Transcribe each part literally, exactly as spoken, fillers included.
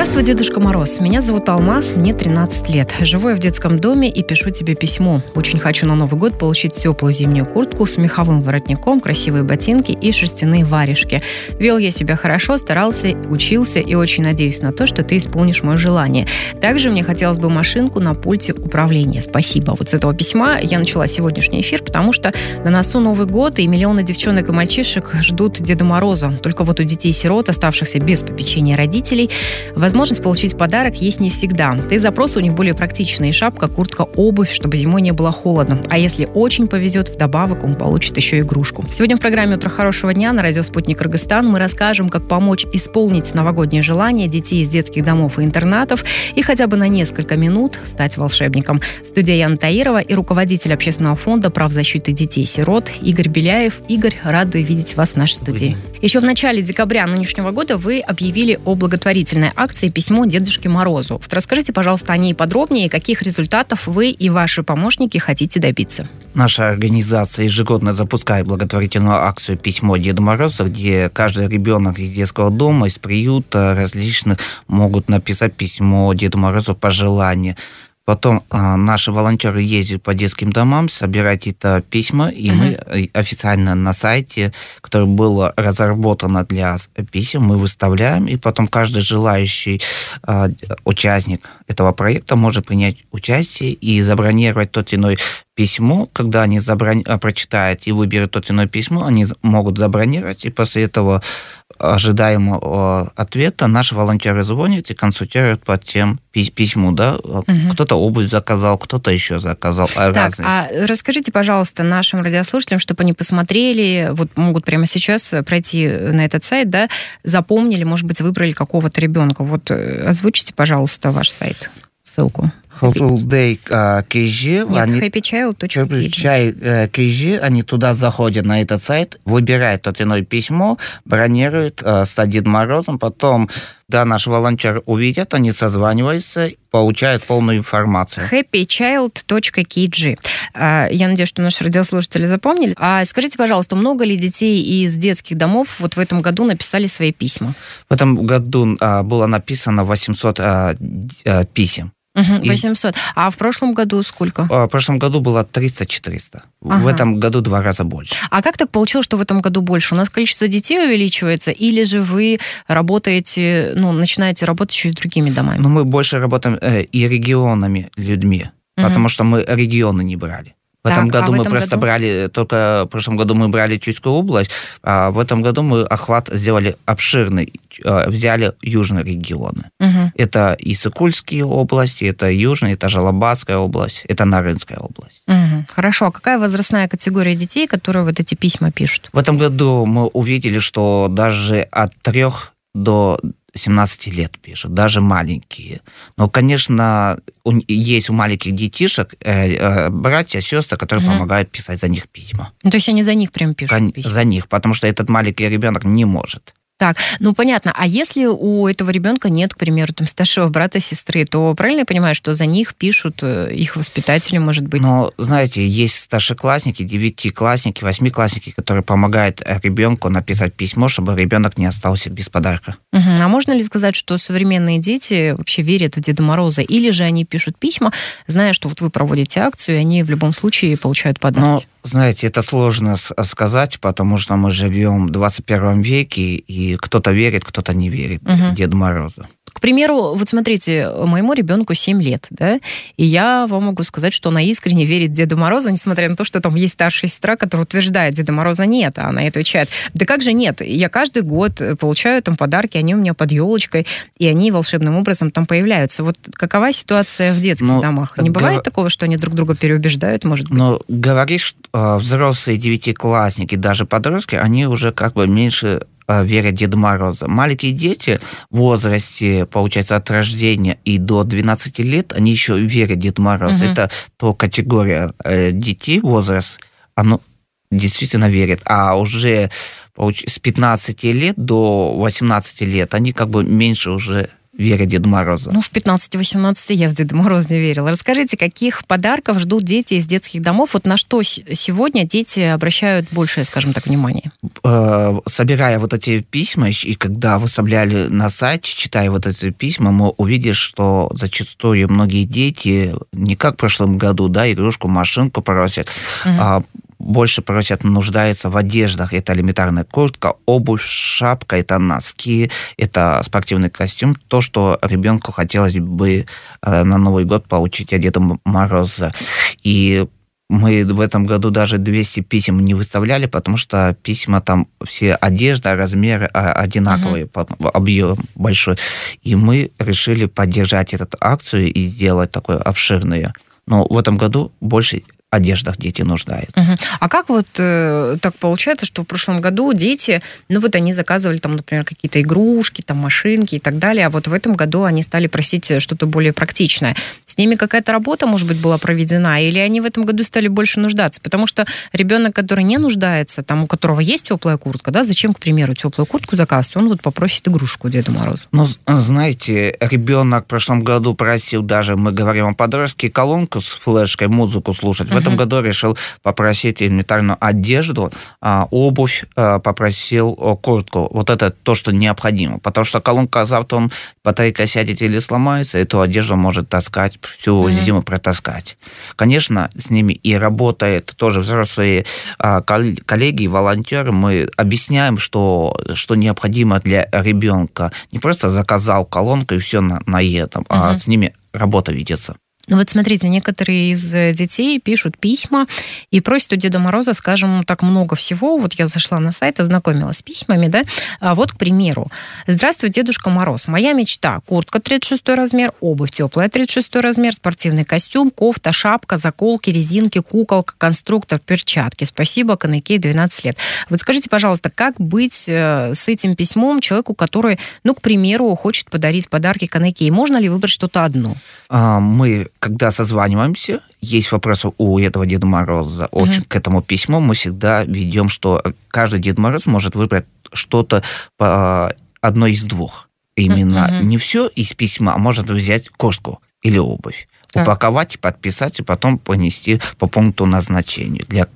Здравствуй, Дедушка Мороз. Меня зовут Алмаз, мне тринадцать лет. Живу я в детском доме и пишу тебе письмо. Очень хочу на Новый год получить теплую зимнюю куртку с меховым воротником, красивые ботинки и шерстяные варежки. Вел я себя хорошо, старался, учился и очень надеюсь на то, что ты исполнишь мое желание. Также мне хотелось бы машинку на пульте управления. Спасибо. Вот с этого письма я начала сегодняшний эфир, потому что на носу Новый год, и миллионы девчонок и мальчишек ждут Деда Мороза. Только вот у детей-сирот, оставшихся без попечения родителей, возможность получить подарок есть не всегда. Да и запросы у них более практичные. Шапка, куртка, обувь, чтобы зимой не было холодно. А если очень повезет, вдобавок он получит еще игрушку. Сегодня в программе «Утро хорошего дня» на радио «Спутник Кыргызстан» мы расскажем, как помочь исполнить новогодние желания детей из детских домов и интернатов и хотя бы на несколько минут стать волшебником. В студии Яна Таирова и руководитель общественного фонда правзащиты детей-сирот Игорь Беляев. Игорь, рада видеть вас в нашей студии. Еще в начале декабря нынешнего года вы объявили о благотворительной акции «Письмо Дедушке Морозу». Расскажите, пожалуйста, о ней подробнее, каких результатов вы и ваши помощники хотите добиться. Наша организация ежегодно запускает благотворительную акцию «Письмо Деду Морозу», где каждый ребенок из детского дома, из приюта различных могут написать письмо Деду Морозу пожелания. Потом а, наши волонтеры ездят по детским домам, собирают это письма, и uh-huh. мы официально на сайте, который был разработан для писем, мы выставляем, и потом каждый желающий а, участник этого проекта может принять участие и забронировать тот или иной письмо. Когда они заброн... прочитают и выберут тот или иное письмо, они могут забронировать, и после этого ожидаемого ответа наши волонтеры звонят и консультируют по тем письму, да, угу. Кто-то обувь заказал, кто-то еще заказал. Так, разные. А расскажите, пожалуйста, нашим радиослушателям, чтобы они посмотрели, вот могут прямо сейчас пройти на этот сайт, да, запомнили, может быть, выбрали какого-то ребенка. Вот озвучите, пожалуйста, ваш сайт, ссылку. Holiday кей джи, Нет, они, happy child точка кей джи, они туда заходят на этот сайт, выбирают то или иное письмо, бронируют, стать Дедом Морозом, потом, да, наши волонтеры увидят, они созваниваются, получают полную информацию. happy child точка кей джи. Я надеюсь, что наши радиослушатели запомнили. А скажите, пожалуйста, много ли детей из детских домов вот в этом году написали свои письма? В этом году было написано восемьсот писем. Угу, восемьсот. А в прошлом году сколько? В прошлом году было триста-четыреста. Ага. В этом году два раза больше. А как так получилось, что в этом году больше? У нас количество детей увеличивается, или же вы работаете, ну, начинаете работать еще и с другими домами? Ну, мы больше работаем э, и регионами, людьми, угу. потому что мы регионы не брали. В так, этом году а в мы этом просто году? брали, только в прошлом году мы брали Чуйскую область, а в этом году мы охват сделали обширный, взяли южные регионы. Угу. Это и Сыкульские области, это Южная, это Жалабатская область, это Нарынская область. Угу. Хорошо, а какая возрастная категория детей, которые вот эти письма пишут? В этом году мы увидели, что даже от трех до семнадцати лет пишут, даже маленькие. Но, конечно, у, есть у маленьких детишек э, э, братья, сестры, которые mm-hmm. помогают писать за них письма. Ну, то есть они за них прям пишут Кон- письма? За них, потому что этот маленький ребенок не может. Так, ну понятно. А если у этого ребенка нет, к примеру, там, старшего брата, сестры, то правильно я понимаю, что за них пишут их воспитатели, может быть? Но, знаете, есть старшеклассники, девятиклассники, восьмиклассники, которые помогают ребенку написать письмо, чтобы ребенок не остался без подарка. Угу. А можно ли сказать, что современные дети вообще верят в Деда Мороза? Или же они пишут письма, зная, что вот вы проводите акцию, и они в любом случае получают подарки? Но, знаете, это сложно сказать, потому что мы живем в двадцать первом веке, и кто-то верит, кто-то не верит угу. Деду Морозу. К примеру, вот смотрите, моему ребенку семь лет, да, и я вам могу сказать, что она искренне верит в Деда Мороза, несмотря на то, что там есть старшая сестра, которая утверждает, Деда Мороза нет, а она отвечает, да как же нет, я каждый год получаю там подарки, они у меня под елочкой, и они волшебным образом там появляются. Вот какова ситуация в детских ну, домах? Не бывает гов... такого, что они друг друга переубеждают, может быть? Ну, говоришь, что взрослые девятиклассники, даже подростки, они уже как бы меньше верят Деду Морозу. Маленькие дети в возрасте, получается, от рождения и до двенадцати лет, они еще верят Деду Морозу. Угу. Это то категория детей, возраст, оно действительно верит. А уже с пятнадцати лет до восемнадцати лет они как бы меньше уже вере Деда Мороза. Ну, в пятнадцать-восемнадцать я в Деда Мороза не верила. Расскажите, каких подарков ждут дети из детских домов? Вот на что сегодня дети обращают большее, скажем так, внимание? Собирая вот эти письма, и когда выставляли на сайте, читая вот эти письма, мы увидели, что зачастую многие дети, не как в прошлом году, да, игрушку, машинку просят, угу. а больше просят, нуждаются в одеждах. Это элементарная куртка, обувь, шапка, это носки, это спортивный костюм. То, что ребенку хотелось бы на Новый год получить от Деда Мороза. И мы в этом году даже двести писем не выставляли, потому что письма там все одежда, размеры одинаковые, uh-huh. объем большой. И мы решили поддержать эту акцию и сделать такое обширное. Но в этом году больше одеждах дети нуждаются. Угу. А как вот э, так получается, что в прошлом году дети, ну вот они заказывали там, например, какие-то игрушки, там машинки и так далее, а вот в этом году они стали просить что-то более практичное. С ними какая-то работа, может быть, была проведена, или они в этом году стали больше нуждаться? Потому что ребенок, который не нуждается, там, у которого есть теплая куртка, да, зачем, к примеру, теплую куртку заказывать? Он вот попросит игрушку Деда Мороза. Ну, знаете, ребенок в прошлом году просил даже, мы говорим о подростке, колонку с флешкой, музыку слушать. В этом году решил попросить элементарную одежду, обувь, попросил куртку. Вот это то, что необходимо. Потому что колонка завтра, он, батарейка сядет или сломается, эту одежду может таскать, всю mm-hmm. зиму протаскать. Конечно, с ними и работает тоже взрослые коллеги, волонтеры. Мы объясняем, что, что необходимо для ребенка. Не просто заказал колонку и все на, на этом, mm-hmm. а с ними работа ведется. Ну вот смотрите, некоторые из детей пишут письма и просят у Деда Мороза, скажем, так много всего. Вот я зашла на сайт, ознакомилась с письмами, да. А вот, к примеру: «Здравствуй, Дедушка Мороз. Моя мечта: куртка тридцать шестой размер, обувь теплая тридцать шестой размер, спортивный костюм, кофта, шапка, заколки, резинки, куколка, конструктор, перчатки. Спасибо, Каныкей, двенадцать лет». Вот скажите, пожалуйста, как быть с этим письмом человеку, который, ну, к примеру, хочет подарить подарки Каныкей? Можно ли выбрать что-то одно? А, мы когда созваниваемся, есть вопросы у этого Деда Мороза, очень uh-huh. к этому письму, мы всегда ведем, что каждый Дед Мороз может выбрать что-то по одной из двух. Именно uh-huh. не все из письма, а может взять куртку или обувь, так. упаковать, подписать и потом понести по пункту назначения. Для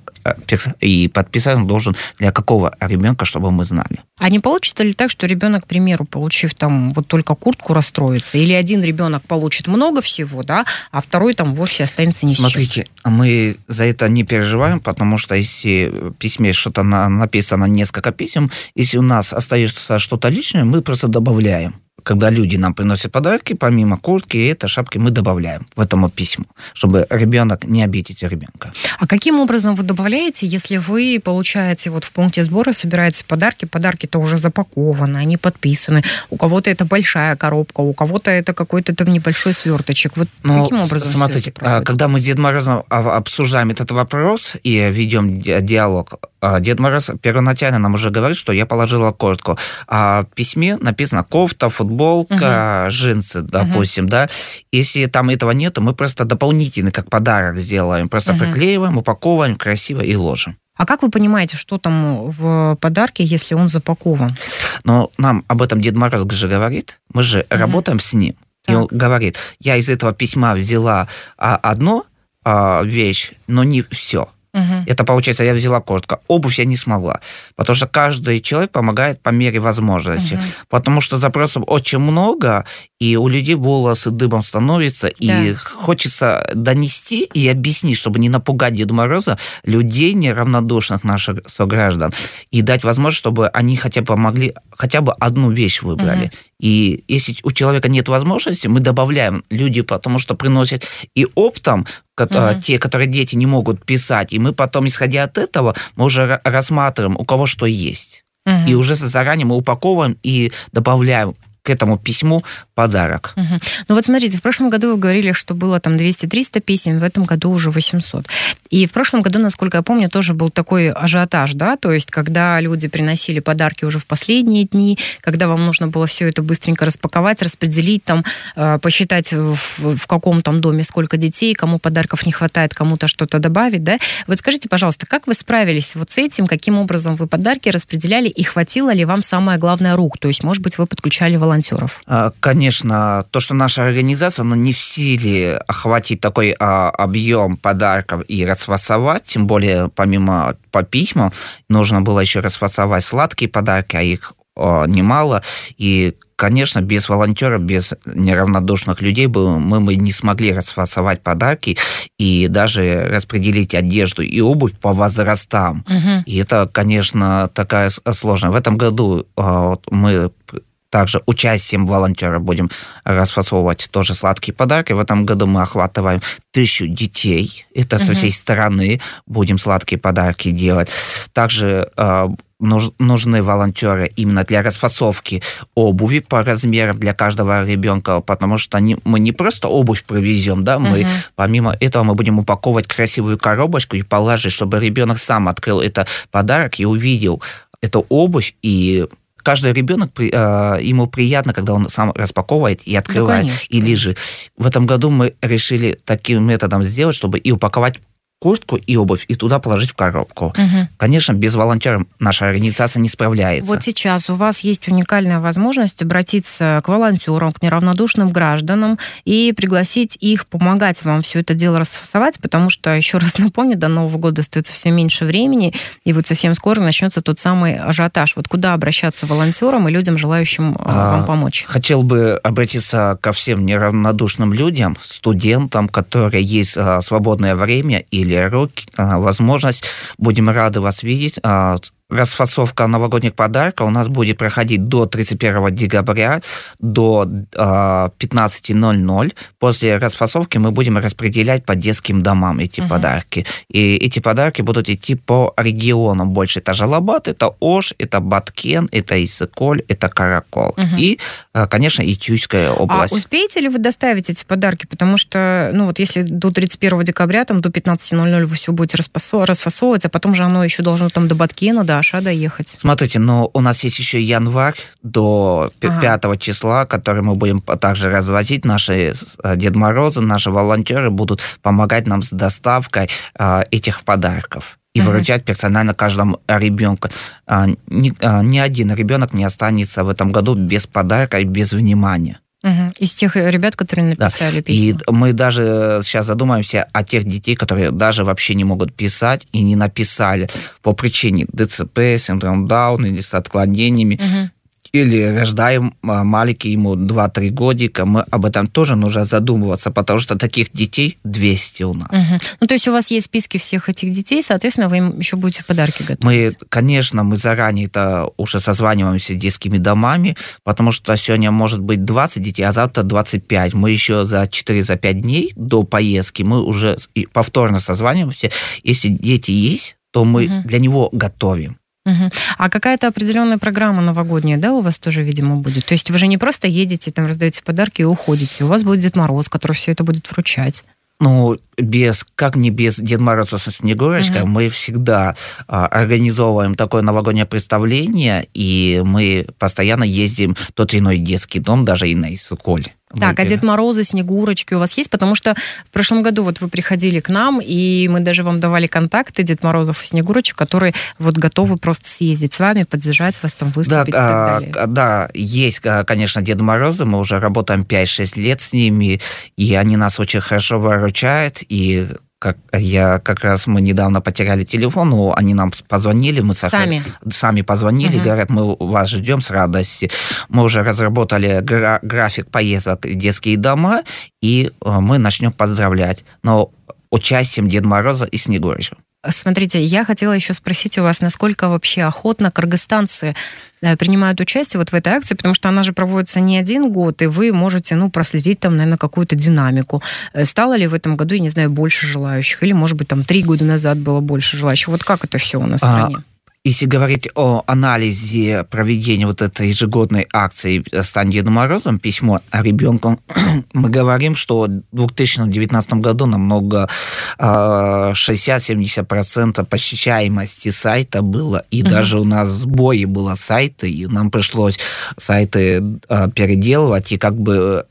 и подписать он должен для какого ребенка, чтобы мы знали. А не получится ли так, что ребенок, к примеру, получив там вот только куртку, расстроится? Или один ребенок получит много всего, да, а второй там вовсе останется ни с чем? Смотрите, мы за это не переживаем, потому что если в письме что-то на, написано, несколько писем, если у нас остается что-то лишнее, мы просто добавляем. Когда люди нам приносят подарки, помимо куртки и этой шапки, мы добавляем в этому письму, чтобы ребенок не обидеть ребенка. А каким образом вы добавляете, если вы получаете вот в пункте сбора, собираете подарки, подарки-то уже запакованы, они подписаны, у кого-то это большая коробка, у кого-то это какой-то там небольшой сверточек. Вот ну, каким образом смотрите, когда мы с Дедом Морозом обсуждаем этот вопрос и ведем диалог, Дед Мороз первоначально нам уже говорит, что я положила куртку, а в письме написано кофта, футболка, угу. джинсы, допустим, угу. да. Если там этого нет, мы просто дополнительно как подарок сделаем, просто угу. приклеиваем, упаковываем красиво и ложим. А как вы понимаете, что там в подарке, если он запакован? Но нам об этом Дед Мороз же говорит, мы же угу. работаем с ним. Так. И он говорит, я из этого письма взяла одну вещь, но не все. Угу. Это, получается, я взяла куртку. Обувь я не смогла. Потому что каждый человек помогает по мере возможности. Угу. Потому что запросов очень много, и у людей волосы дыбом становятся, да. и хочется донести и объяснить, чтобы не напугать Деда Мороза, людей неравнодушных наших сограждан, и дать возможность, чтобы они хотя бы могли, хотя бы одну вещь выбрали. Угу. И если у человека нет возможности, мы добавляем люди, потому что приносят и оптом, Uh-huh. те, которые дети не могут писать, и мы потом, исходя от этого, мы уже рассматриваем, у кого что есть. Uh-huh. И уже заранее мы упаковываем и добавляем к этому письму подарок. Угу. Ну вот смотрите, в прошлом году вы говорили, что было там двести-триста писем, в этом году уже восемьсот. И в прошлом году, насколько я помню, тоже был такой ажиотаж, да, то есть когда люди приносили подарки уже в последние дни, когда вам нужно было все это быстренько распаковать, распределить, там, посчитать в, в каком там доме сколько детей, кому подарков не хватает, кому-то что-то добавить, да. Вот скажите, пожалуйста, как вы справились вот с этим, каким образом вы подарки распределяли, и хватило ли вам, самое главное, рук? То есть, может быть, вы подключали волонтеров, волонтеров? Конечно, то, что наша организация, но не в силе охватить такой а, объем подарков и расфасовать, тем более помимо по письмам, нужно было еще расфасовать сладкие подарки, а их а, немало, и конечно, без волонтеров, без неравнодушных людей бы мы бы не смогли расфасовать подарки и даже распределить одежду и обувь по возрастам. Угу. И это, конечно, такая сложная. В этом году вот, мы также участием волонтеров будем расфасовывать тоже сладкие подарки. В этом году мы охватываем тысячу детей. Это угу. со всей страны будем сладкие подарки делать. Также нужны волонтеры именно для расфасовки обуви по размерам для каждого ребенка, потому что не, мы не просто обувь привезем, да, мы uh-huh. помимо этого мы будем упаковывать красивую коробочку и положить, чтобы ребенок сам открыл этот подарок и увидел эту обувь, и каждый ребенок, ему приятно, когда он сам распаковывает и открывает, да, и лежит. В этом году мы решили таким методом сделать, чтобы и упаковать куртку и обувь, и туда положить в коробку. Угу. Конечно, без волонтеров наша организация не справляется. Вот сейчас у вас есть уникальная возможность обратиться к волонтерам, к неравнодушным гражданам и пригласить их помогать вам все это дело расфасовать, потому что, еще раз напомню, до Нового года остается все меньше времени, и вот совсем скоро начнется тот самый ажиотаж. Вот куда обращаться волонтерам и людям, желающим а, вам помочь? Хотел бы обратиться ко всем неравнодушным людям, студентам, которые есть а, свободное время или руки, возможность. Будем рады вас видеть. Расфасовка новогодних подарков у нас будет проходить до тридцать первого декабря, до пятнадцати ноль-ноль. После расфасовки мы будем распределять по детским домам эти uh-huh. подарки. И эти подарки будут идти по регионам больше. Это Жалабат, это Ош, это Баткен, это Иссык-Куль, это Каракол. Uh-huh. И, конечно, Итюйская область. А успеете ли вы доставить эти подарки? Потому что, ну вот если до тридцать первого декабря, там, до пятнадцати ноль-ноль вы все будете расфасовывать, а потом же оно еще должно там до Баткена, до Аша доехать. Смотрите, но у нас есть еще январь до пятого ага. числа, который мы будем также развозить. Наши Дед Морозы, наши волонтеры будут помогать нам с доставкой а, этих подарков и uh-huh. выручать персонально каждому ребенку. А, ни, а, ни один ребенок не останется в этом году без подарка и без внимания. Угу. Из тех ребят, которые написали да. письма. И мы даже сейчас задумаемся о тех детей, которые даже вообще не могут писать и не написали по причине ДЦП, синдром Дауна или с отклонениями. Угу. Или рождаем маленький, ему два-три годика, мы об этом тоже нужно задумываться, потому что таких детей двести у нас. Угу. Ну, то есть у вас есть списки всех этих детей, соответственно, вы им еще будете подарки готовить? Мы, конечно, мы заранее это уже созваниваемся с детскими домами, потому что сегодня может быть двадцать детей, а завтра двадцать пять. Мы еще за четыре-пять дней до поездки мы уже повторно созваниваемся. Если дети есть, то мы угу. для него готовим. Угу. А какая-то определенная программа новогодняя, да, у вас тоже, видимо, будет? То есть вы же не просто едете, там раздаете подарки и уходите. У вас будет Дед Мороз, который все это будет вручать. Ну, без, как не без Дед Мороза со Снегурочкой, угу. мы всегда а, организовываем такое новогоднее представление, и мы постоянно ездим в тот или иной детский дом, даже и на Иссык-Куль. Так, а Дед Морозы, Снегурочки у вас есть? Потому что в прошлом году вот вы приходили к нам, и мы даже вам давали контакты Дед Морозов и Снегурочек, которые вот готовы просто съездить с вами, поддержать вас, там выступить да, и так далее. Да, есть, конечно, Дед Морозы, мы уже работаем пять-шесть лет с ними, и они нас очень хорошо выручают, и как я как раз мы недавно потеряли телефон, но они нам позвонили, мы сами, сами позвонили, угу. говорят, мы вас ждем с радостью. Мы уже разработали гра- график поездок в детские дома, и мы начнем поздравлять. Но участием Деда Мороза и Снегурочки. Смотрите, я хотела еще спросить у вас, насколько вообще охотно кыргызстанцы принимают участие вот в этой акции, потому что она же проводится не один год, и вы можете, ну, проследить там, наверное, какую-то динамику. Стало ли в этом году, я не знаю, больше желающих? Или, может быть, там три года назад было больше желающих? Вот как это все у нас в стране? А... Если говорить о анализе проведения вот этой ежегодной акции «Стань Дедом Морозом. Письмо ребенку», мы говорим, что в две тысячи девятнадцатом году намного шестьдесят-семьдесят процентов посещаемости сайта было, и mm-hmm. даже у нас сбои было сайта, и нам пришлось сайты переделывать, и как бы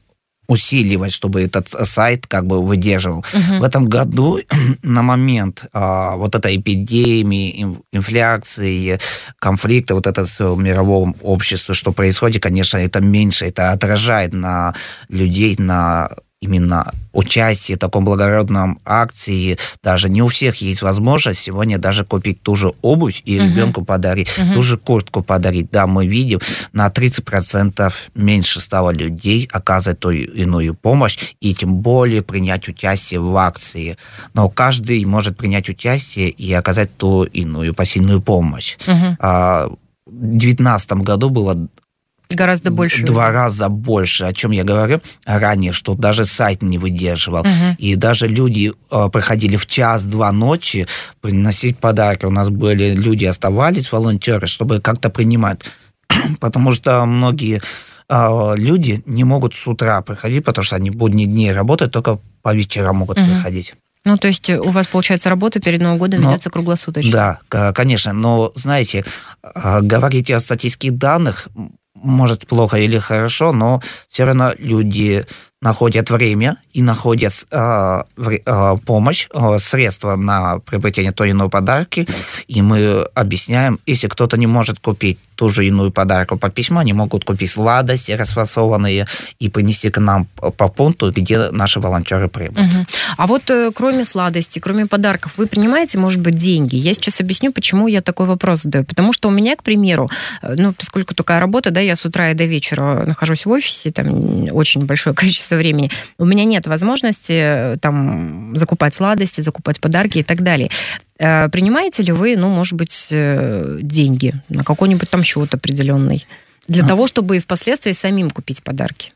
усиливать, чтобы этот сайт как бы выдерживал. Uh-huh. В этом году на момент а, вот этой эпидемии, инфляции, конфликта, вот это все в мировом обществе, что происходит, конечно, это меньше, это отражает на людей, на именно участие в таком благородном акции. Даже не у всех есть возможность сегодня даже купить ту же обувь и uh-huh. ребенку подарить, uh-huh. ту же куртку подарить. Да, мы видим, на тридцать процентов меньше стало людей оказывать ту иную помощь, и тем более принять участие в акции. Но каждый может принять участие и оказать ту иную посильную помощь. Uh-huh. А, в две тысячи девятнадцатом году было гораздо больше. Два раза больше, о чем я говорю ранее, что даже сайт не выдерживал. Uh-huh. И даже люди э, приходили в час-два ночи приносить подарки. У нас были люди, оставались, волонтеры, чтобы как-то принимать. Потому что многие э, люди не могут с утра приходить, потому что они будние дни работают, только по вечерам могут uh-huh. приходить. Ну, то есть у вас, получается, работа перед Новым годом ведется круглосуточно? Да, конечно. Но, знаете, говорить о статистических данных может плохо или хорошо, но все равно люди находят время и находят э, э, помощь, э, средства на приобретение той или иной подарки, и мы объясняем, если кто-то не может купить ту же иную подарку по письму, они могут купить сладости расфасованные и принести к нам по пункту, где наши волонтеры примут. Угу. А вот э, кроме сладостей, кроме подарков, вы принимаете, может быть, деньги? Я сейчас объясню, почему я такой вопрос задаю. Потому что у меня, к примеру, ну, поскольку такая работа, да, я с утра и до вечера нахожусь в офисе, там очень большое количество времени, у меня нет возможности там закупать сладости, закупать подарки и так далее. Принимаете ли вы, ну, может быть, деньги на какой-нибудь там счет определенный для а. того, чтобы и впоследствии самим купить подарки?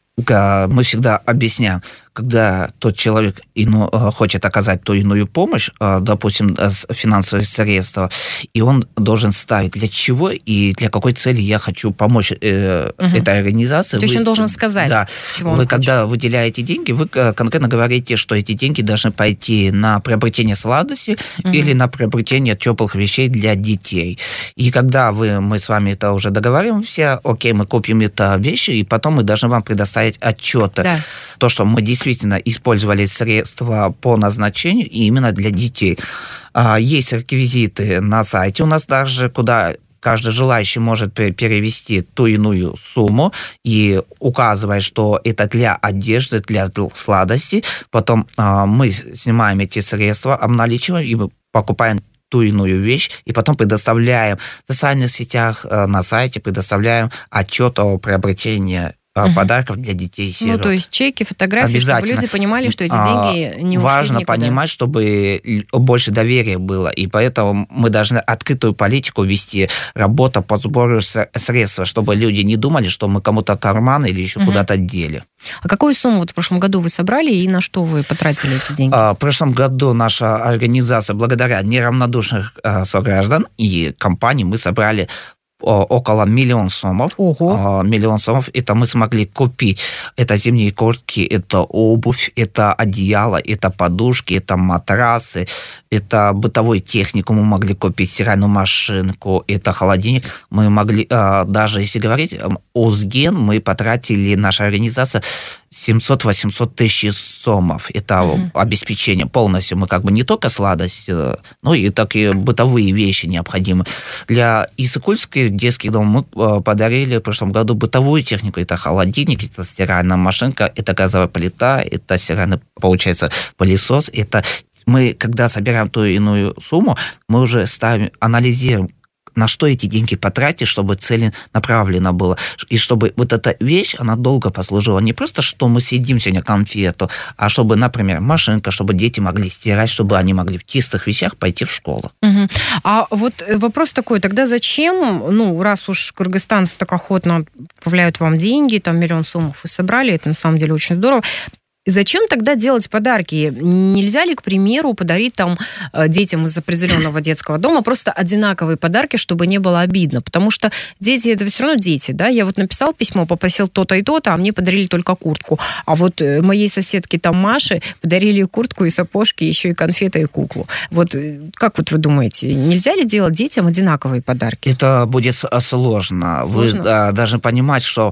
Мы всегда объясняем, когда тот человек ину, хочет оказать ту иную помощь, допустим, финансовые средства, и он должен ставить, для чего и для какой цели я хочу помочь э, угу. этой организации. То есть вы, он должен сказать, да, чего вы он когда хочет. выделяете деньги, вы конкретно говорите, что эти деньги должны пойти на приобретение сладостей угу. или на приобретение теплых вещей для детей. И когда вы, мы с вами это уже договариваемся, окей, мы купим это вещи, и потом мы должны вам предоставить отчеты. Да. То, что мы действительно использовали средства по назначению и именно для детей. Есть реквизиты на сайте у нас даже, куда каждый желающий может перевести ту иную сумму и указывая, что это для одежды, для сладостей. Потом мы снимаем эти средства, обналичиваем и покупаем ту иную вещь, и потом предоставляем в социальных сетях, на сайте, предоставляем отчет о приобретении Uh-huh. подарков для детей и сирот. Ну, то есть чеки, фотографии, чтобы люди понимали, что эти деньги не ушли Важно никуда. понимать, чтобы больше доверия было, и поэтому мы должны открытую политику вести, работа по сбору средств, чтобы люди не думали, что мы кому-то карман или еще uh-huh. куда-то дели. А какую сумму вот в прошлом году вы собрали и на что вы потратили эти деньги? В прошлом году наша организация, благодаря неравнодушных сограждан и компаний, мы собрали около миллиона сомов. Ого. Миллион сомов. Это мы смогли купить. Это зимние куртки, это обувь, это одеяло, это подушки, это матрасы, это бытовую технику мы могли купить, стиральную машинку, это холодильник. Мы могли, даже если говорить о СГЕН, мы потратили, наша организация, семьсот-восемьсот тысяч сомов. Это mm-hmm. обеспечение полностью. Мы как бы не только сладости, но и такие бытовые вещи необходимы. Для Иссык-Кульских детских домов мы подарили в прошлом году бытовую технику. Это холодильник, это стиральная машинка, это газовая плита, это стиральный, получается, пылесос. Это мы, когда собираем ту иную сумму, мы уже ставим, анализируем, на что эти деньги потратить, чтобы целенаправленно было. И чтобы вот эта вещь, она долго послужила. Не просто, что мы съедим сегодня конфету, а чтобы, например, машинка, чтобы дети могли стирать, чтобы они могли в чистых вещах пойти в школу. Угу. А вот вопрос такой, тогда зачем, ну, раз уж кыргызстанцы так охотно отправляют вам деньги, там миллион сомов вы собрали, это на самом деле очень здорово, зачем тогда делать подарки? Нельзя ли, к примеру, подарить там детям из определенного детского дома просто одинаковые подарки, чтобы не было обидно? Потому что дети – это все равно дети, да? Я вот написал письмо, попросил то-то и то-то, а мне подарили только куртку. А вот моей соседке там Маше подарили куртку и сапожки, еще и конфеты и куклу. Вот как вот вы думаете, нельзя ли делать детям одинаковые подарки? Это будет сложно. Сложно? Вы должны понимать, что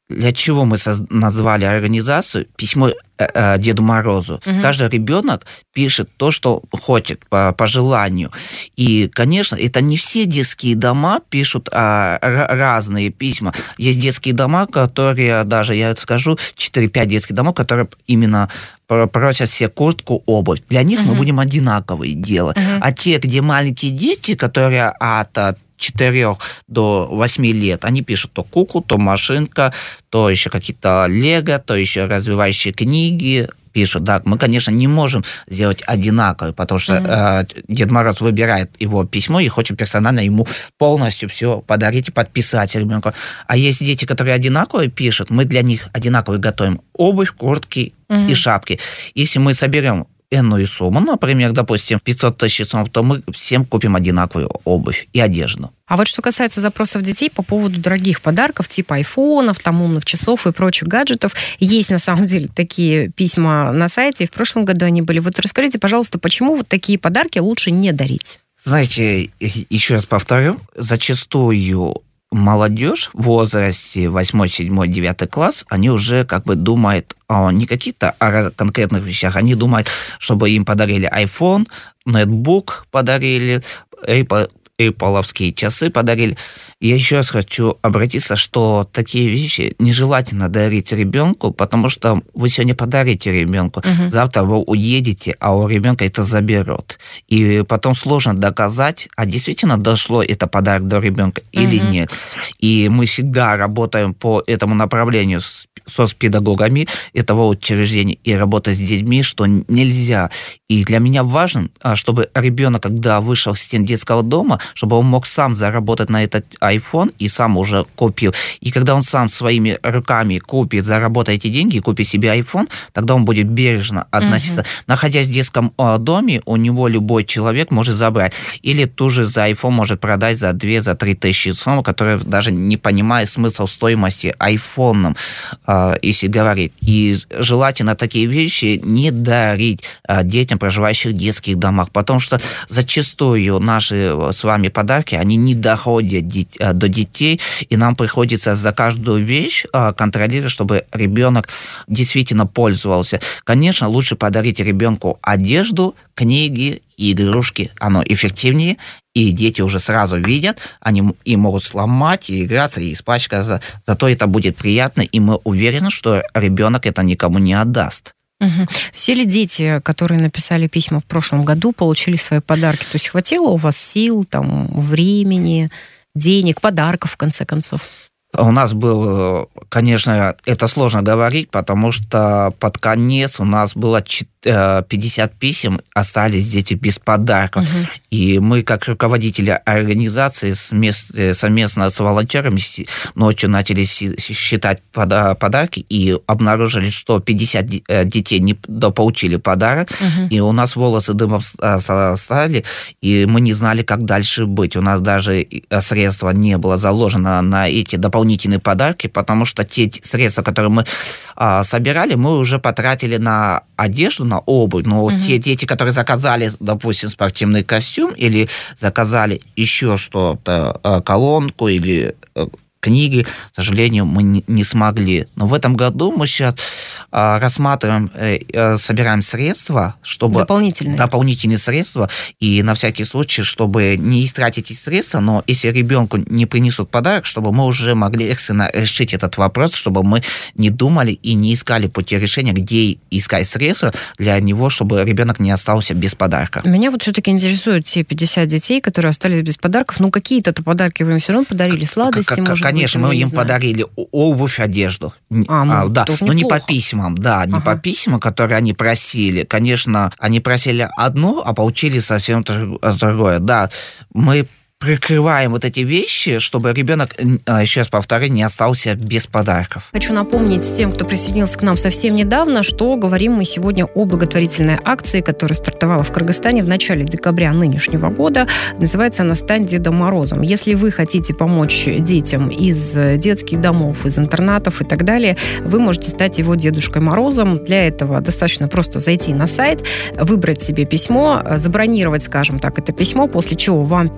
для чего мы соз... назвали организацию «Письмо э, Деду Морозу». Угу. Каждый ребенок пишет то, что хочет, по, по желанию. И, конечно, это не все детские дома пишут а, р- разные письма. Есть детские дома, которые, даже, я скажу, четыре-пять детских домов, которые именно просят все куртку, обувь. Для них угу. мы будем одинаковые делать. Угу. А те, где маленькие дети, которые от четырех до восьми лет, они пишут то куклу, то машинка, то еще какие-то лего, то еще развивающие книги пишут. Да, мы, конечно, не можем сделать одинаковые, потому что mm-hmm. э, Дед Мороз выбирает его письмо и хочет персонально ему полностью все подарить и подписать ребенку. А есть дети, которые одинаковые пишут, мы для них одинаковые готовим обувь, куртки mm-hmm. и шапки. Если мы соберем энную сумму, например, допустим, пятьсот тысяч сомов, то мы всем купим одинаковую обувь и одежду. А вот что касается запросов детей по поводу дорогих подарков, типа айфонов, там, умных часов и прочих гаджетов, есть на самом деле такие письма на сайте, и в прошлом году они были. Вот расскажите, пожалуйста, почему вот такие подарки лучше не дарить? Знаете, еще раз повторю, зачастую молодежь в возрасте восьмой, седьмой, девятый класс, они уже как бы думают о не каких-то о конкретных вещах, они думают, чтобы им подарили iPhone, ноутбук подарили, Apple, Apple-овские часы подарили. Я еще раз хочу обратиться, что такие вещи нежелательно дарить ребенку, потому что вы сегодня подарите ребенку, угу. завтра вы уедете, а у ребенка это заберут. И потом сложно доказать, а действительно дошло это подарок до ребенка угу. или нет. И мы всегда работаем по этому направлению с соцпедагогами этого учреждения и работать с детьми, что нельзя. И для меня важно, чтобы ребенок, когда вышел с стен детского дома, чтобы он мог сам заработать на этот iPhone и сам уже купил. И когда он сам своими руками купит, заработает эти деньги и купит себе iPhone, тогда он будет бережно относиться. Uh-huh. Находясь в детском доме, у него любой человек может забрать. Или ту же за iPhone может продать за две-три тысячи сомов, которые даже не понимают смысл стоимости айфоном, если говорить. И желательно такие вещи не дарить детям, проживающих в детских домах, потому что зачастую наши с вами подарки, они не доходят до детей, и нам приходится за каждую вещь контролировать, чтобы ребенок действительно пользовался. Конечно, лучше подарить ребенку одежду, книги, игрушки. Оно эффективнее, и дети уже сразу видят, они и могут сломать, и играться, и испачкаться. Зато это будет приятно, и мы уверены, что ребенок это никому не отдаст. Угу. Все ли дети, которые написали письма в прошлом году, получили свои подарки? То есть хватило у вас сил, там, времени, денег, подарков, в конце концов? У нас был, конечно, это сложно говорить, потому что под конец у нас было пятьдесят писем, остались дети без подарков. Угу. И мы, как руководители организации, совместно с волонтерами ночью начали считать подарки и обнаружили, что пятьдесят детей не получили подарок. Угу. И у нас волосы дымом стали, и мы не знали, как дальше быть. У нас даже средства не было заложено на эти дополнительные подарки, потому что те средства, которые мы собирали, мы уже потратили на одежду, на обувь, но угу. те дети, которые заказали, допустим, спортивный костюм или заказали еще что-то, колонку или книги, к сожалению, мы не смогли. Но в этом году мы сейчас рассматриваем, собираем средства, чтобы... Дополнительные. Дополнительные средства, и на всякий случай, чтобы не истратить эти средства, но если ребенку не принесут подарок, чтобы мы уже могли экстренно решить этот вопрос, чтобы мы не думали и не искали пути решения, где искать средства для него, чтобы ребенок не остался без подарка. Меня вот все-таки интересуют те пятьдесят детей, которые остались без подарков. Ну, какие-то подарки вы им все равно подарили, сладости, как, может Конечно, быть, мы им знаю. подарили обувь, одежду. А, ну, а, да, но неплохо. не по письмам, да, не ага. по письмам, которые они просили. Конечно, они просили одно, а получили совсем другое. Да, мы прикрываем вот эти вещи, чтобы ребенок, еще раз повторю, не остался без подарков. Хочу напомнить тем, кто присоединился к нам совсем недавно, что говорим мы сегодня о благотворительной акции, которая стартовала в Кыргызстане в начале декабря нынешнего года. Называется она «Стань Дедом Морозом». Если вы хотите помочь детям из детских домов, из интернатов и так далее, вы можете стать его Дедушкой Морозом. Для этого достаточно просто зайти на сайт, выбрать себе письмо, забронировать, скажем так, это письмо, после чего вам перезвонят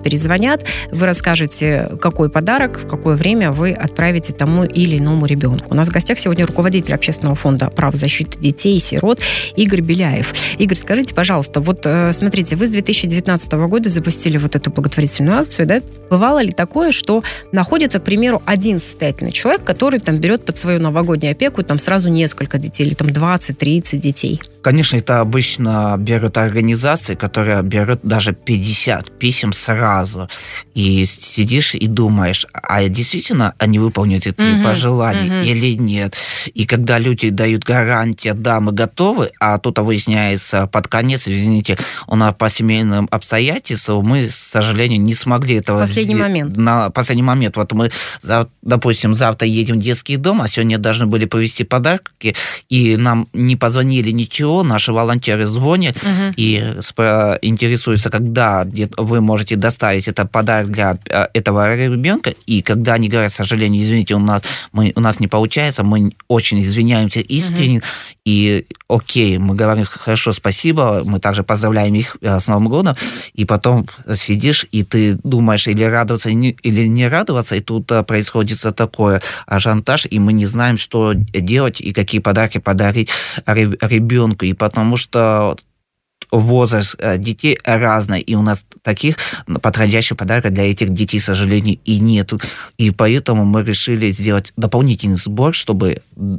позвонят, вы расскажете, какой подарок, в какое время вы отправите тому или иному ребенку. У нас в гостях сегодня руководитель общественного фонда прав защиты детей и сирот Игорь Беляев. Игорь, скажите, пожалуйста, вот смотрите, вы с две тысячи девятнадцатого года запустили вот эту благотворительную акцию, да? Бывало ли такое, что находится, к примеру, один состоятельный человек, который там берет под свою новогоднюю опеку там сразу несколько детей, или там двадцать-тридцать детей? Конечно, это обычно берут организации, которые берут даже пятьдесят писем сразу. И сидишь и думаешь, а действительно они выполнят эти uh-huh, пожелания uh-huh. или нет. И когда люди дают гарантию, да, мы готовы, а тут выясняется под конец, извините, у нас по семейным обстоятельствам мы, к сожалению, не смогли этого сделать. Последний момент. На последний момент. Вот мы, допустим, завтра едем в детский дом, а сегодня должны были повезти подарки, и нам не позвонили ничего, наши волонтеры звонят uh-huh. и интересуются, когда вы можете доставить этот подарок для этого ребенка, и когда они говорят, к сожалению, извините, у нас, мы, у нас не получается, мы очень извиняемся искренне, uh-huh. и окей, мы говорим, хорошо, спасибо, мы также поздравляем их с Новым годом, и потом сидишь, и ты думаешь, или радоваться, или не радоваться, и тут происходит такое ажиотаж, и мы не знаем, что делать, и какие подарки подарить ребенку. И потому что возраст детей разный, и у нас таких подходящих подарков для этих детей, к сожалению, и нет. И поэтому мы решили сделать дополнительный сбор, чтобы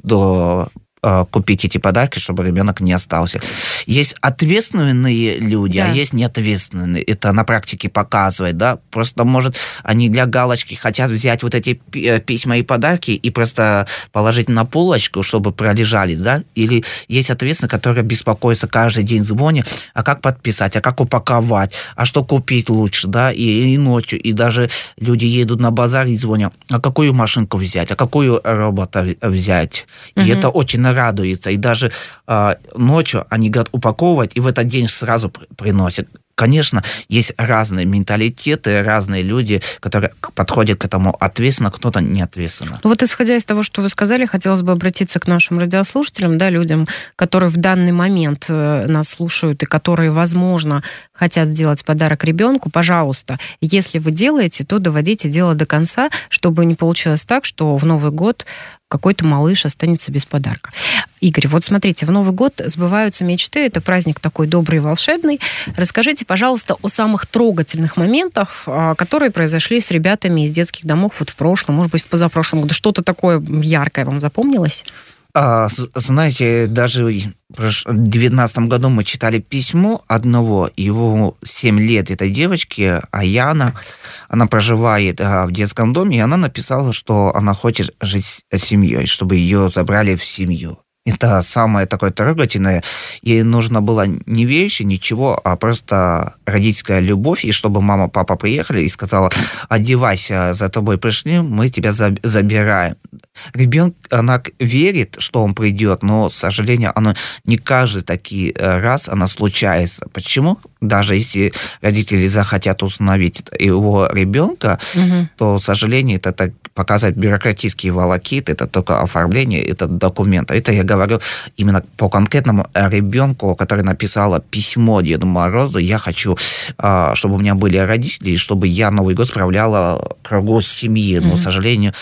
до купить эти подарки, чтобы ребенок не остался. Есть ответственные люди, да. а есть неответственные. Это на практике показывает, да. Просто, может, они для галочки хотят взять вот эти письма и подарки и просто положить на полочку, чтобы пролежали, да. Или есть ответственные, которые беспокоятся каждый день, звонят, а как подписать, а как упаковать, а что купить лучше, да, и, и ночью. И даже люди едут на базар и звонят, а какую машинку взять, а какую робота взять. Угу. И это очень радуется, и даже э, ночью они говорят упаковывать, и в этот день сразу приносят. Конечно, есть разные менталитеты, разные люди, которые подходят к этому ответственно, кто-то неответственно. Ну вот исходя из того, что вы сказали, хотелось бы обратиться к нашим радиослушателям, да, людям, которые в данный момент нас слушают и которые, возможно, хотят сделать подарок ребенку. Пожалуйста, если вы делаете, то доводите дело до конца, чтобы не получилось так, что в Новый год какой-то малыш останется без подарка. Игорь, вот смотрите, в Новый год сбываются мечты, это праздник такой добрый и волшебный. Расскажите, пожалуйста, о самых трогательных моментах, которые произошли с ребятами из детских домов вот в прошлом, может быть, в позапрошлом году. Что-то такое яркое вам запомнилось? А, знаете, даже в две тысячи девятнадцатом году мы читали письмо одного, его семь лет, этой девочки, Аяна, она проживает а, в детском доме, и она написала, что она хочет жить с семьей, чтобы ее забрали в семью. Это самое такое трогательное. Ей нужно было не вещи, ничего, а просто родительская любовь. И чтобы мама, папа приехали и сказала, одевайся, за тобой пришли, мы тебя забираем. Ребенок, она верит, что он придет, но, к сожалению, оно не каждый такой раз она случается. Почему? Даже если родители захотят установить его ребенка, угу. то, к сожалению, это так показать бюрократические волокиты, это только оформление, это документ. Это я говорю именно по конкретному ребенку, который написала письмо Деду Морозу. Я хочу, чтобы у меня были родители, и чтобы я Новый год справляла кругу семьи. Но, mm-hmm. к сожалению,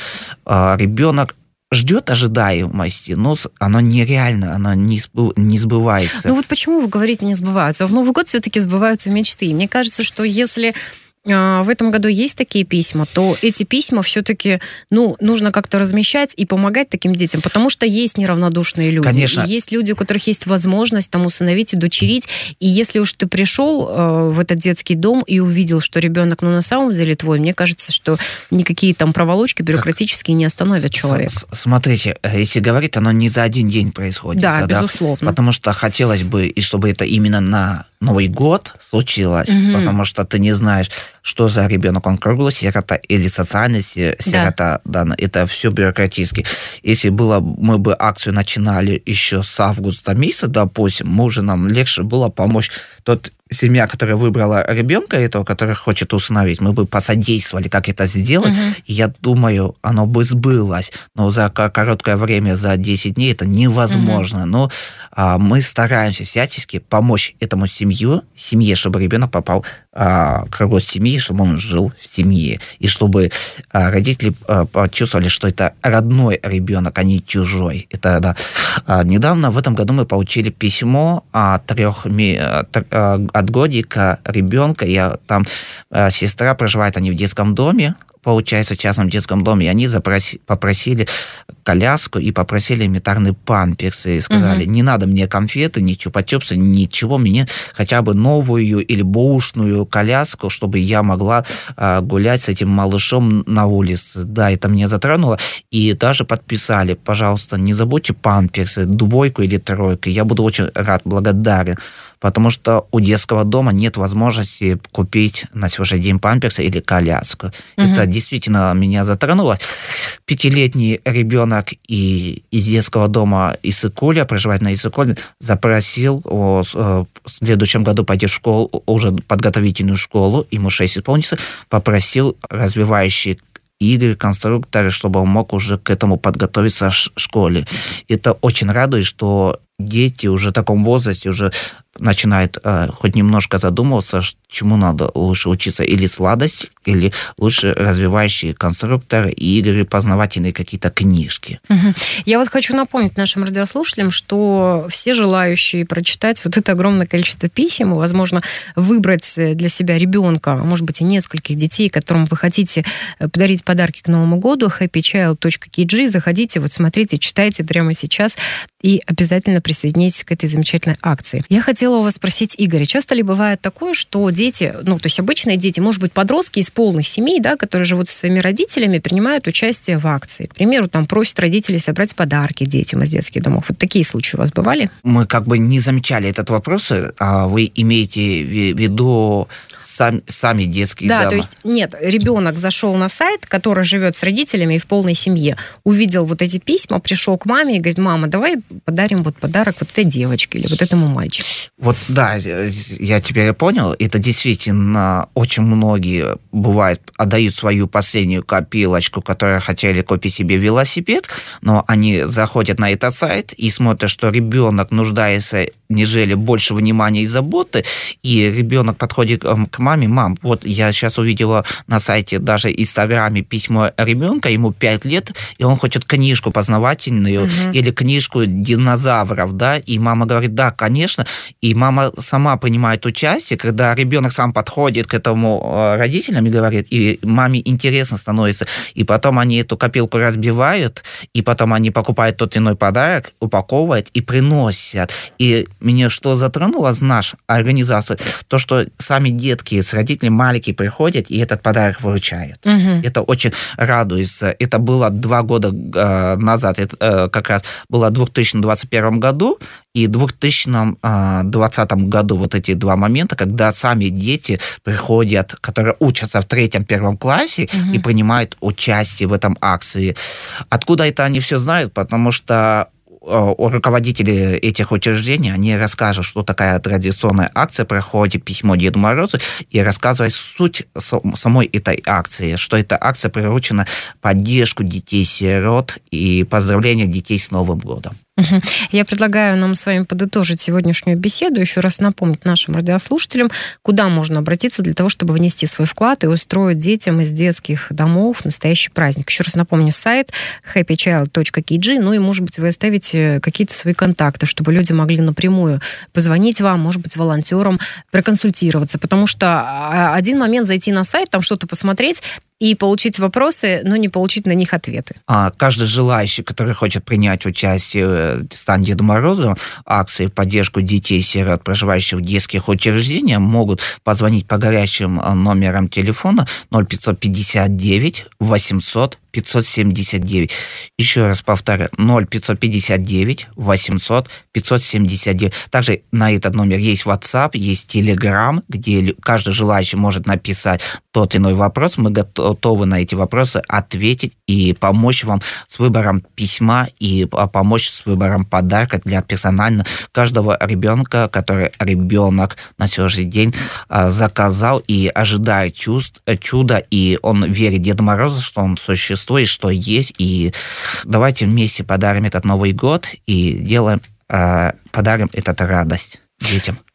ребенок ждет ожидаемости, но оно нереально, оно не, сбы, не сбывается. Ну вот почему вы говорите не сбываются? В Новый год все-таки сбываются мечты. Мне кажется, что если в этом году есть такие письма, то эти письма все-таки, ну, нужно как-то размещать и помогать таким детям, потому что есть неравнодушные люди. Конечно. И есть люди, у которых есть возможность там усыновить и дочерить. И если уж ты пришел э, в этот детский дом и увидел, что ребенок, ну, на самом деле твой, мне кажется, что никакие там проволочки бюрократические не остановят человека. Смотрите, если говорить, оно не за один день происходит. Да, да, безусловно. Потому что хотелось бы, и чтобы это именно на Новый год случилось, угу. потому что ты не знаешь, что за ребенок, он круглый сирота или социальный сирота, да. Да, это все бюрократически. Если было, мы бы акцию начинали еще с августа месяца, допустим, мы уже нам легче было помочь. Тот семья, которая выбрала ребенка этого, который хочет усыновить, мы бы посодействовали, как это сделать, угу. и я думаю, оно бы сбылось. Но за короткое время, за десять дней это невозможно. Угу. Но а, мы стараемся всячески помочь этому семью, семье, чтобы ребенок попал кругу семьи, чтобы он жил в семье. И чтобы родители почувствовали, что это родной ребенок, а не чужой. Это, да. Недавно, в этом году, мы получили письмо от, трех, от годика ребенка. Я, там сестра проживает, они в детском доме, получается, в частном детском доме, и они запроси, попросили коляску и попросили элементарные памперсы. И сказали, угу. не надо мне конфеты, ни чупа-чупсы, ничего, мне хотя бы новую или бэушную коляску, чтобы я могла а, гулять с этим малышом на улице. Да, это меня затронуло. И даже подписали, пожалуйста, не забудьте памперсы, двойку или тройку. Я буду очень рад, благодарен. Потому что у детского дома нет возможности купить на сегодняшний день памперсы или коляску. Угу. Это действительно меня затронуло. Пятилетний ребенок и из детского дома Иссык-Куль, проживает на Иссык-Куль, запросил о, в следующем году пойти в школу, уже подготовительную школу, ему шесть исполнится, попросил развивающие игры, конструкторы, чтобы он мог уже к этому подготовиться в школе. Это очень радует, что дети уже в таком возрасте уже начинают э, хоть немножко задумываться, чему надо лучше учиться, или сладость, или лучше развивающие конструкторы, игры, познавательные какие-то книжки. Угу. Я вот хочу напомнить нашим радиослушателям, что все желающие прочитать вот это огромное количество писем, и, возможно, выбрать для себя ребенка, может быть, и нескольких детей, которым вы хотите подарить подарки к Новому году, хэппи чайлд точка кей джи, заходите, вот смотрите, читайте прямо сейчас и обязательно присоединяйтесь к этой замечательной акции. Я хотела у вас спросить, Игорь, часто ли бывает такое, что дети, ну, то есть обычные дети, может быть, подростки из полных семей, да, которые живут со своими родителями, принимают участие в акции? К примеру, там просят родителей собрать подарки детям из детских домов. Вот такие случаи у вас бывали? Мы как бы не замечали этот вопрос. А вы имеете в виду сами, сами детские да, дома? Да, то есть нет, ребенок зашел на сайт, который живет с родителями и в полной семье, увидел вот эти письма, пришел к маме и говорит: мама, давай подарим вот подарок вот этой девочке или вот этому мальчику. Вот да, я теперь понял, это действительно очень многие, бывает, отдают свою последнюю копилочку, которые хотели купить себе велосипед, но они заходят на этот сайт и смотрят, что ребенок нуждается, нежели больше внимания и заботы, и ребенок подходит к маме: мам, вот я сейчас увидела на сайте, даже в Инстаграме, письмо ребенка, ему пять лет, и он хочет книжку познавательную, угу. или книжку динозавров, да, и мама говорит: да, конечно, и мама сама принимает участие, когда ребенок сам подходит к этому родителям и говорит, и маме интересно становится, и потом они эту копилку разбивают, и потом они покупают тот иной подарок, упаковывают и приносят. И меня что затронуло с нашей организации, то, что сами детки с родителями маленькие приходят и этот подарок вручают. Угу. Это очень радуется. Это было два года назад, это как раз было в две тысячи двадцать первом году, и в две тысячи двадцатом году вот эти два момента, когда сами дети приходят, которые учатся в третьем-первом классе, угу. и принимают участие в этом акции. Откуда это они все знают? Потому что руководители этих учреждений, они расскажут, что такая традиционная акция проходит, письмо Деду Морозу, и рассказывают суть самой этой акции, что эта акция приурочена поддержку детей-сирот и поздравления детей с Новым годом. Я предлагаю нам с вами подытожить сегодняшнюю беседу, еще раз напомнить нашим радиослушателям, куда можно обратиться для того, чтобы внести свой вклад и устроить детям из детских домов настоящий праздник. Еще раз напомню, сайт хэппи чайлд точка кей джи, ну и, может быть, вы оставите какие-то свои контакты, чтобы люди могли напрямую позвонить вам, может быть, волонтерам, проконсультироваться, потому что один момент зайти на сайт, там что-то посмотреть, и получить вопросы, но не получить на них ответы. А каждый желающий, который хочет принять участие в «Стань Дедом Морозом», акции в поддержку детей-сирот, проживающих в детских учреждениях, могут позвонить по горячим номерам телефона ноль пятьсот пятьдесят девять восемьсот пятьсот семьдесят девять. Еще раз повторяю, ноль пятьсот пятьдесят девять восемьсот пятьсот семьдесят девять. Также на этот номер есть WhatsApp, есть Telegram, где каждый желающий может написать тот иной вопрос. Мы готовы на эти вопросы ответить и помочь вам с выбором письма и помочь с выбором подарка для персонально каждого ребенка, который ребенок на сегодняшний день заказал и ожидает чувств, чуда, и он верит Деду Морозу, что он существует, что есть, и давайте вместе подарим этот Новый год и делаем, подарим эту радость детям.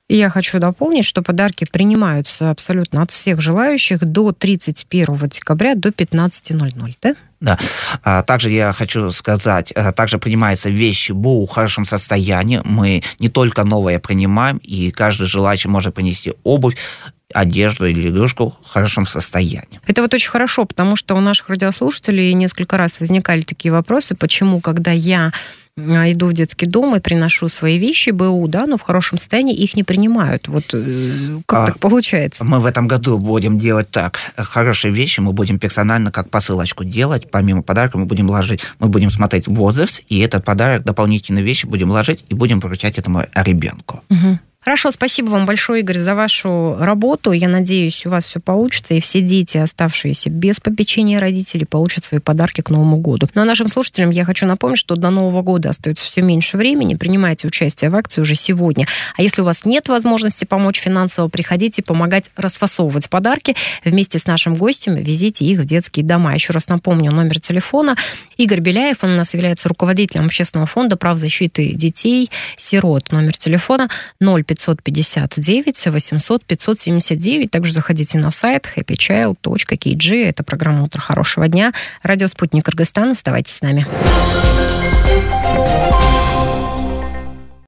И я хочу дополнить, что подарки принимаются абсолютно от всех желающих до тридцать первого декабря до пятнадцати ноль-ноль, да? Да. Также я хочу сказать, также принимаются вещи БУ в хорошем состоянии. Мы не только новое принимаем, и каждый желающий может принести обувь, одежду или игрушку в хорошем состоянии. Это вот очень хорошо, потому что у наших радиослушателей несколько раз возникали такие вопросы, почему, когда я иду в детский дом и приношу свои вещи БУ, да, но в хорошем состоянии, их не принимают. Вот как а, так получается? Мы в этом году будем делать так. Хорошие вещи мы будем персонально как посылочку делать. Помимо подарка мы будем ложить, мы будем смотреть возраст, и этот подарок, дополнительные вещи будем ложить и будем вручать этому ребенку. Угу. Хорошо, спасибо вам большое, Игорь, за вашу работу. Я надеюсь, у вас все получится, и все дети, оставшиеся без попечения родителей, получат свои подарки к Новому году. Ну а нашим слушателям я хочу напомнить, что до Нового года остается все меньше времени. Принимайте участие в акции уже сегодня. А если у вас нет возможности помочь финансово, приходите помогать расфасовывать подарки. Вместе с нашим гостем везите их в детские дома. Еще раз напомню номер телефона. Игорь Беляев, он у нас является руководителем общественного фонда прав защиты детей, сирот. Номер телефона ноль пятьсот пятьдесят девять восемьсот пятьсот семьдесят девять. Также заходите на сайт хэппи чайлд точка кей джи. Это программа «Утро хорошего дня». Радио «Спутник Кыргызстан». Оставайтесь с нами.